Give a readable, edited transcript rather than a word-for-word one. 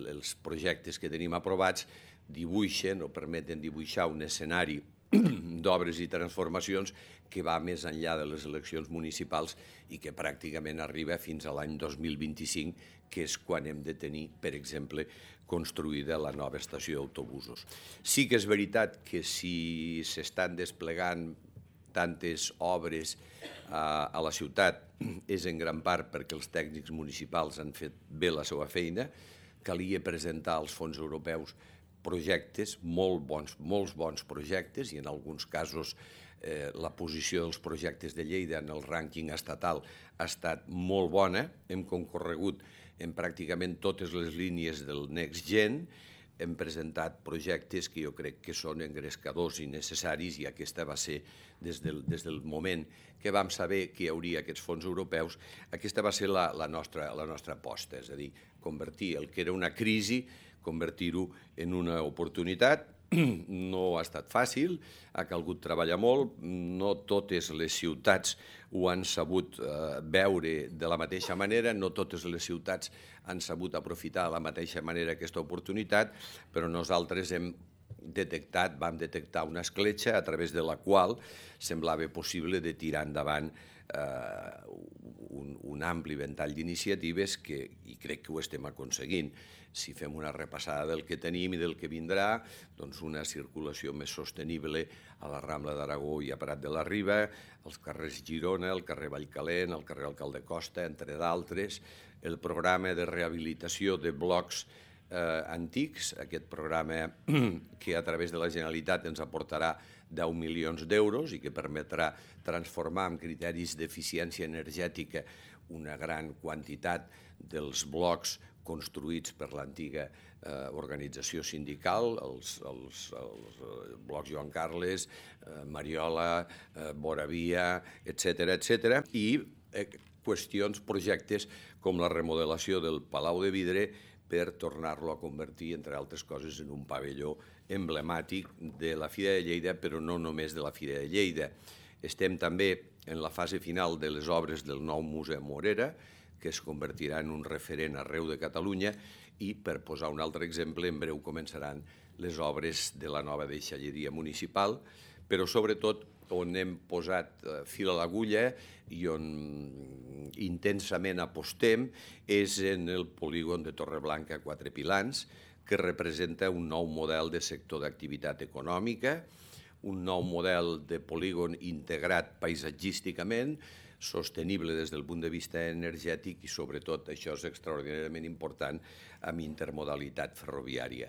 Els projectes que tenim aprovats dibuixen o permeten dibuixar un escenari d'obres i transformacions que va més enllà de les eleccions municipals i que pràcticament arriba fins a l'any 2025, que és quan hem de tenir, per exemple, construïda la nova estació d'autobusos. Sí que és veritat que si s'estan desplegant tantes obres a la ciutat és en gran part perquè els tècnics municipals han fet bé la seva feina. Calia presentar als fons europeus projectes, molts bons projectes, i en alguns casos la posició dels projectes de Lleida en el rànquing estatal ha estat molt bona. Hem concorregut en pràcticament totes les línies del Next Gen, hem presentat projectes que jo crec que són engrescadors i necessaris, i aquesta va ser, des del moment que vam saber que hi hauria aquests fons europeus, aquesta va ser la nostra aposta, és a dir, convertir el que era una crisi, convertir-ho en una oportunitat. No ha estat fàcil, ha calgut treballar molt, no totes les ciutats ho han sabut veure de la mateixa manera, no totes les ciutats han sabut aprofitar de la mateixa manera aquesta oportunitat, però nosaltres vam detectar una escletxa a través de la qual semblava possible de tirar endavant un ampli ventall d'iniciatives i crec que ho estem aconseguint. Si fem una repassada del que tenim i del que vindrà, doncs una circulació més sostenible a la Rambla d'Aragó i a Prat de la Riba, als carrers Girona, el carrer Vallcalent, el carrer Alcalde Costa, entre d'altres, el programa de rehabilitació de blocs antics, aquest programa que a través de la Generalitat ens aportarà 10 milions d'euros i que permetrà transformar amb criteris d'eficiència energètica una gran quantitat dels blocs construïts per l'antiga organització sindical, els blocs Joan Carles, Mariola, Boravia, etc. I qüestions, projectes com la remodelació del Palau de Vidre per tornar-lo a convertir, entre altres coses, en un pavelló emblemàtic de la Fira de Lleida, però no només de la Fira de Lleida. Estem també en la fase final de les obres del nou Museu Morera, que es convertirà en un referent arreu de Catalunya, i, per posar un altre exemple, en breu començaran les obres de la nova deixalleria municipal, però sobretot on hem posat fil a l'agulla i on intensament apostem és en el polígon de Torreblanca Quatre Pilans, que representa un nou model de sector d'activitat econòmica, un nou model de polígon integrat paisatgísticament, sostenible des del punt de vista energètic i, sobretot, això és extraordinàriament important, amb intermodalitat ferroviària.